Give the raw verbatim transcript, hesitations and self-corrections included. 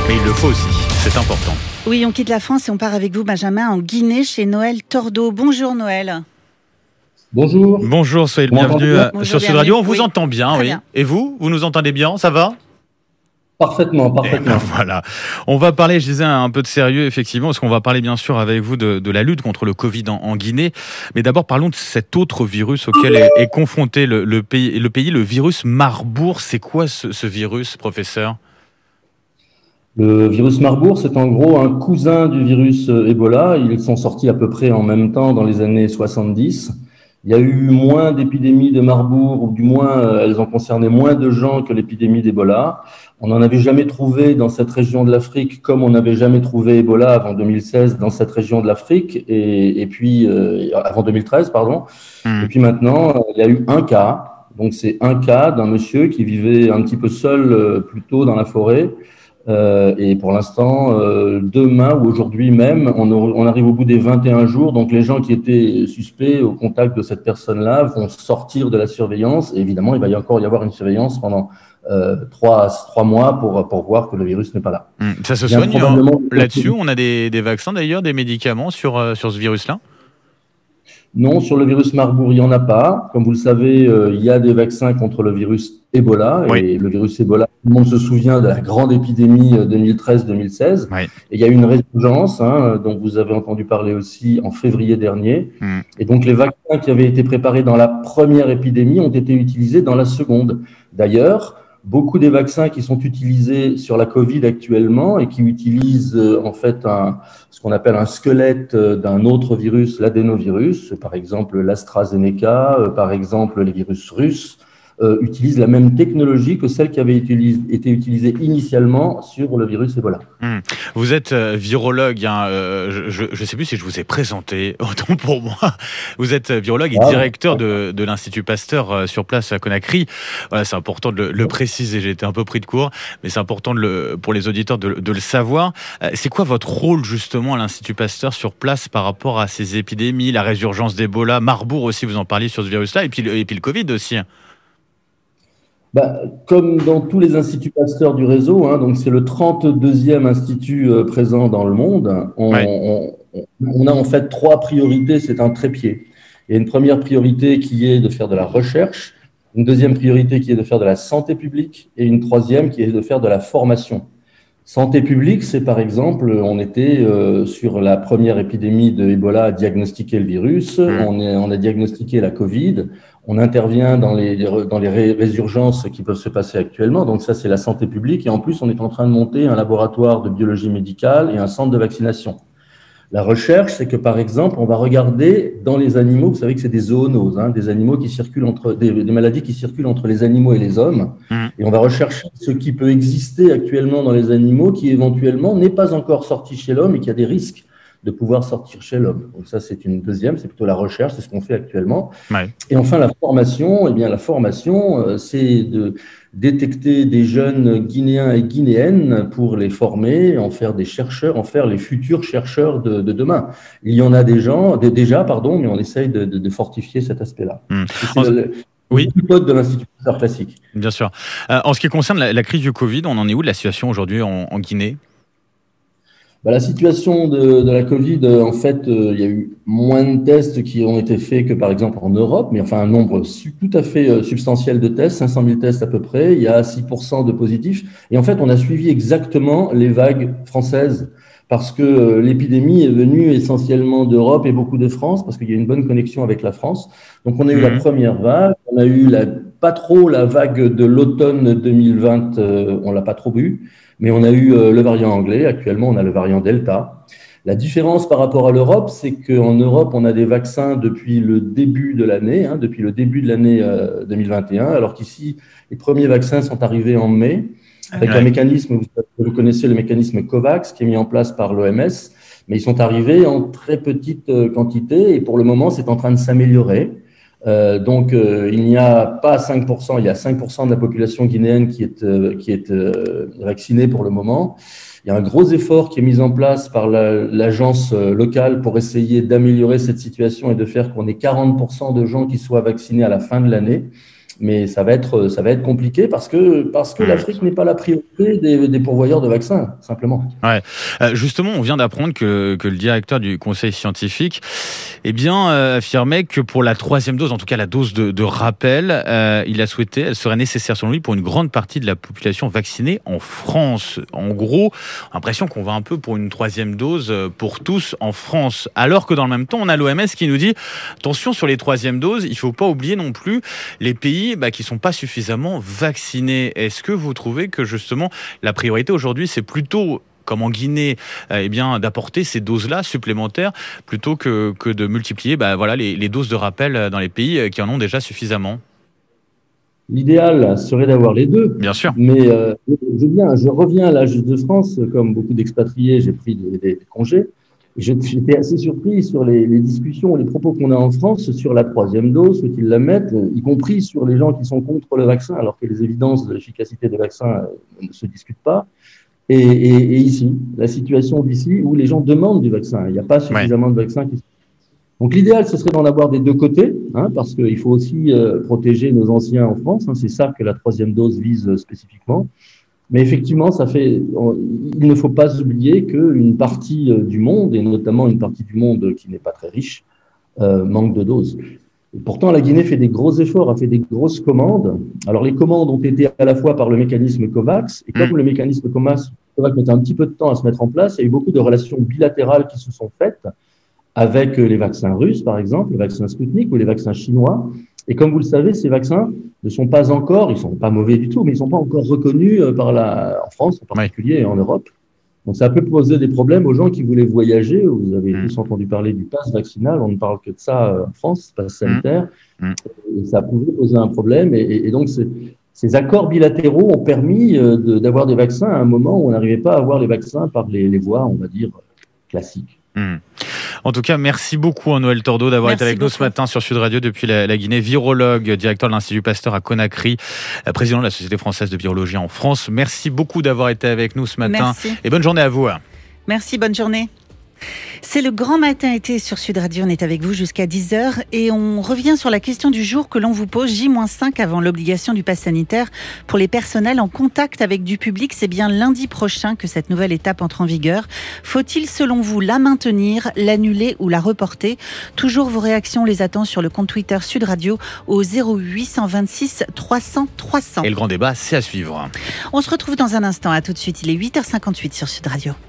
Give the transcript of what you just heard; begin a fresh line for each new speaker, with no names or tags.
Mais il le faut aussi, c'est important.
Oui, on quitte la France et on part avec vous, Benjamin, en Guinée, chez Noël Tordo. Bonjour Noël.
Bonjour.
Bonjour, soyez le bienvenu
Bonjour,
sur Sud
bienvenue.
Radio. On vous
Oui.
entend bien,
Très
oui.
bien.
Et vous, vous nous entendez bien, ça va ?
Parfaitement,
Eh
parfaitement.
ben voilà. On va parler, je disais, un peu de sérieux, effectivement, parce qu'on va parler bien sûr avec vous de, de la lutte contre le Covid en, en Guinée. Mais d'abord, parlons de cet autre virus auquel est, est confronté le, le, pays, le pays, le virus Marburg. C'est quoi ce, ce virus, professeur ?
Le virus Marburg, c'est en gros un cousin du virus euh, Ebola. Ils sont sortis à peu près en même temps dans les années soixante-dix. Il y a eu moins d'épidémies de Marburg, ou du moins euh, elles ont concerné moins de gens que l'épidémie d'Ebola. On n'en avait jamais trouvé dans cette région de l'Afrique, comme on n'avait jamais trouvé Ebola avant deux mille seize dans cette région de l'Afrique, et, et puis euh, avant deux mille treize, pardon.
Mmh.
Et puis maintenant, euh, il y a eu un cas. Donc c'est un cas d'un monsieur qui vivait un petit peu seul, euh, plutôt dans la forêt. Euh, et pour l'instant, euh, demain ou aujourd'hui même, on, on arrive au bout des vingt et un jours. Donc, les gens qui étaient suspects au contact de cette personne-là vont sortir de la surveillance. Et évidemment, il va y encore y avoir une surveillance pendant euh, trois, trois mois pour, pour voir que le virus n'est pas là.
Mmh. Ça se
Bien
soigne
probablement...
là-dessus. On a des, des vaccins d'ailleurs, des médicaments sur, euh, sur ce virus-là ?
Non, sur le virus Marburg, il n'y en a pas. Comme vous le savez, euh, il y a des vaccins contre le virus Ebola.
Oui.
Et le virus Ebola, tout le monde se souvient de la grande épidémie deux mille treize deux mille seize.
Oui.
Et il y a eu une résurgence, hein, dont vous avez entendu parler aussi en février dernier.
Mmh.
Et donc, les vaccins qui avaient été préparés dans la première épidémie ont été utilisés dans la seconde. D'ailleurs, beaucoup des vaccins qui sont utilisés sur la Covid actuellement et qui utilisent euh, en fait un, ce qu'on appelle un squelette euh, d'un autre virus, l'adénovirus, par exemple l'AstraZeneca, euh, par exemple les virus russes, euh, utilisent la même technologie que celle qui avait utilis- été utilisée initialement sur le virus Ebola.
Mmh. Vous êtes euh, virologue, hein, euh, je ne sais plus si je vous ai présenté, autant pour moi. Vous êtes virologue et
Ah,
directeur de, de l'Institut Pasteur euh, sur place à Conakry. Voilà, c'est important de le, le préciser, j'ai été un peu pris de court, mais c'est important de le, pour les auditeurs de, de le savoir. Euh, c'est quoi votre rôle justement à l'Institut Pasteur sur place par rapport à ces épidémies, la résurgence d'Ebola, Marburg aussi, vous en parliez sur ce virus-là, et puis, le, et puis le Covid aussi.
Bah, comme dans tous les instituts Pasteur du réseau, hein, donc c'est le trente-deuxième institut euh, présent dans le monde, on,
Ouais.
on, on a en fait trois priorités, c'est un trépied. Il y a une première priorité qui est de faire de la recherche, une deuxième priorité qui est de faire de la santé publique et une troisième qui est de faire de la formation. Santé publique, c'est par exemple, on était euh, sur la première épidémie de Ebola à diagnostiquer le virus,
Mmh.
on, est, on a diagnostiqué la Covid, on intervient dans les, dans les ré- résurgences qui peuvent se passer actuellement, donc ça c'est la santé publique, et en plus on est en train de monter un laboratoire de biologie médicale et un centre de vaccination. La recherche, c'est que par exemple, on va regarder dans les animaux, vous savez que c'est des zoonoses, hein, des animaux qui circulent entre, des, des maladies qui circulent entre les animaux et les hommes,
Mmh.
et on va rechercher ce qui peut exister actuellement dans les animaux qui éventuellement n'est pas encore sorti chez l'homme et qui a des risques de pouvoir sortir chez l'homme. Donc ça, c'est une deuxième, c'est plutôt la recherche, c'est ce qu'on fait actuellement.
Ouais.
Et enfin, la formation, eh bien, la formation, euh, c'est de détecter des jeunes Guinéens et Guinéennes pour les former, en faire des chercheurs, en faire les futurs chercheurs de, de demain. Il y en a des gens, des, déjà, pardon, mais on essaye de, de, de fortifier cet aspect-là.
Mmh.
C'est
En-
le, le,
Oui.
le pote de l'Institut Pasteur classique.
Bien sûr. Euh, en ce qui concerne la, la crise du Covid, on en est où de la situation aujourd'hui en, en Guinée ?
Bah, la situation de, de la Covid, euh, en fait, euh, il y a eu moins de tests qui ont été faits que par exemple en Europe, mais enfin un nombre su- tout à fait euh, substantiel de tests, cinq cent mille tests à peu près, il y a six pour cent de positifs. Et en fait, on a suivi exactement les vagues françaises parce que euh, l'épidémie est venue essentiellement d'Europe et beaucoup de France parce qu'il y a une bonne connexion avec la France. Donc on a eu la
Mhm.
première vague, on a eu la, pas trop la vague de l'automne deux mille vingt, euh, on l'a pas trop eu. Mais on a eu euh, le variant anglais, actuellement on a le variant Delta. La différence par rapport à l'Europe, c'est qu'en Europe, on a des vaccins depuis le début de l'année, hein, depuis le début de l'année euh, deux mille vingt et un, alors qu'ici, les premiers vaccins sont arrivés en mai, avec
Ouais.
un mécanisme, vous, vous connaissez le mécanisme COVAX, qui est mis en place par l'O M S, mais ils sont arrivés en très petite euh, quantité, et pour le moment, c'est en train de s'améliorer. Euh, donc, euh, il n'y a pas cinq pour cent, il y a cinq pour cent de la population guinéenne qui est, euh, qui est euh, vaccinée pour le moment. Il y a un gros effort qui est mis en place par la, l'agence euh, locale pour essayer d'améliorer cette situation et de faire qu'on ait quarante pour cent de gens qui soient vaccinés à la fin de l'année. mais ça va être, ça va être compliqué parce que, parce que
Mmh.
l'Afrique n'est pas la priorité des, des pourvoyeurs de vaccins, simplement.
Ouais. Euh, justement, on vient d'apprendre que, que le directeur du conseil scientifique eh bien, euh, affirmait que pour la troisième dose, en tout cas la dose de, de rappel, euh, il a souhaité, elle serait nécessaire selon lui pour une grande partie de la population vaccinée en France. En gros, l'impression qu'on va un peu pour une troisième dose pour tous en France. Alors que dans le même temps, on a l'O M S qui nous dit attention sur les troisièmes doses, il ne faut pas oublier non plus les pays bah, qui ne sont pas suffisamment vaccinés. Est-ce que vous trouvez que justement la priorité aujourd'hui, c'est plutôt comme en Guinée, euh, eh bien, d'apporter ces doses-là supplémentaires plutôt que, que de multiplier bah, voilà, les, les doses de rappel dans les pays qui en ont déjà suffisamment?
L'idéal serait d'avoir les deux.
Bien sûr.
Mais euh, je, viens, je reviens à l'âge de France, comme beaucoup d'expatriés, j'ai pris des, des congés. J'étais assez surpris sur les, les discussions, les propos qu'on a en France sur la troisième dose, faut-il la mettre, y compris sur les gens qui sont contre le vaccin, alors que les évidences de l'efficacité des vaccins ne se discutent pas. Et, et, et ici, la situation d'ici, où les gens demandent du vaccin, il n'y a pas suffisamment ouais. de vaccins qui sont... Donc l'idéal, ce serait d'en avoir des deux côtés, hein, parce qu'il faut aussi euh, protéger nos anciens en France, hein, c'est ça que la troisième dose vise euh, spécifiquement. Mais effectivement, ça fait, on, il ne faut pas oublier qu'une partie euh, du monde, et notamment une partie du monde qui n'est pas très riche, euh, manque de doses. Et pourtant, la Guinée fait des gros efforts, a fait des grosses commandes. Alors, les commandes ont été à la fois par le mécanisme COVAX, et comme mmh. le mécanisme COVAX mettait un petit peu de temps à se mettre en place, il y a eu beaucoup de relations bilatérales qui se sont faites avec les vaccins russes, par exemple, le vaccin Sputnik ou les vaccins chinois. Et comme vous le savez, ces vaccins ne sont pas encore, ils ne sont pas mauvais du tout, mais ils ne sont pas encore reconnus par la, en France en particulier et en Europe. Donc, ça peut poser des problèmes aux gens qui voulaient voyager. Vous avez mmh. tous entendu parler du pass vaccinal. On ne parle que de ça en France, pass sanitaire. Mmh. Et ça pouvait poser un problème. Et, et, et donc, ces accords bilatéraux ont permis de, d'avoir des vaccins à un moment où on n'arrivait pas à avoir les vaccins par les, les voies, on va dire, classiques.
Mmh. En tout cas, merci beaucoup Noël Tordo d'avoir merci été avec beaucoup. Nous ce matin sur Sud Radio depuis la, la Guinée. Virologue, directeur de l'Institut Pasteur à Conakry, président de la Société française de virologie en France. Merci beaucoup d'avoir été avec nous ce matin.
Merci.
Et bonne journée à vous.
Merci, bonne journée. C'est le grand matin été sur Sud Radio, on est avec vous jusqu'à dix heures et on revient sur la question du jour que l'on vous pose, J moins cinq avant l'obligation du pass sanitaire pour les personnels en contact avec du public. C'est bien lundi prochain que cette nouvelle étape entre en vigueur. Faut-il selon vous la maintenir, l'annuler ou la reporter? Toujours vos réactions, on les attend sur le compte Twitter Sud Radio au zéro huit deux six trois cents trois cents.
Et le grand débat, c'est à suivre.
On se retrouve dans un instant, à tout de suite, il est huit heures cinquante-huit sur Sud Radio.